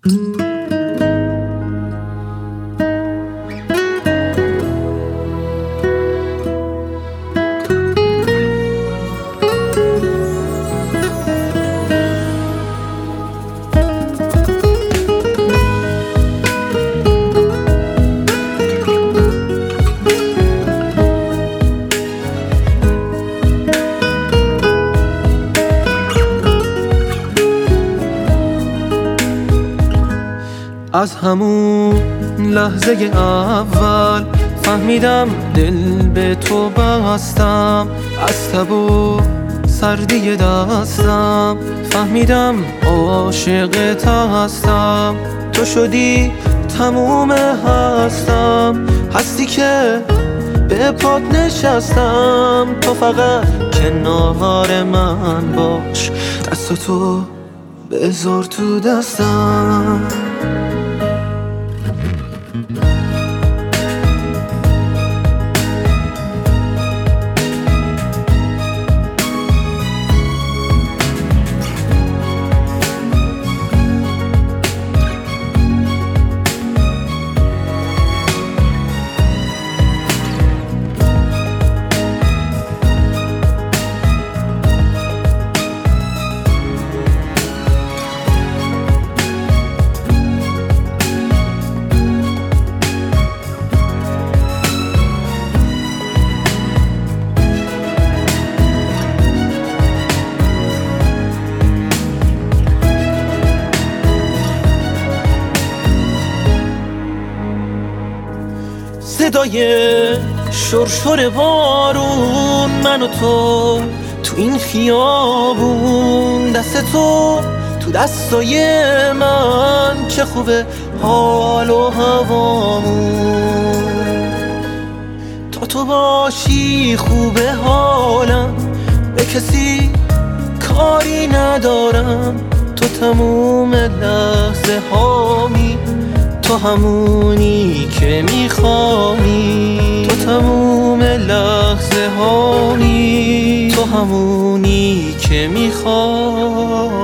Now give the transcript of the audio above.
از همون لحظه اول فهمیدم دل به تو بستم، از تب و سردی دستم فهمیدم عاشق هستم. تو شدی تموم هستم، هستی که به پات نشستم. تو فقط کنار من باش، دستاتو بذار تو دستم. صدای شرشر بارون، من و تو تو این خیابون، دست تو تو دستای من، چه خوبه حال و هوامون. تا تو باشی خوبه حالم، به کسی کاری ندارم. تو تموم لحظه هامی، تو همونی که میخوانی. تو تموم لحظه هامی، تو همونی که میخوانی.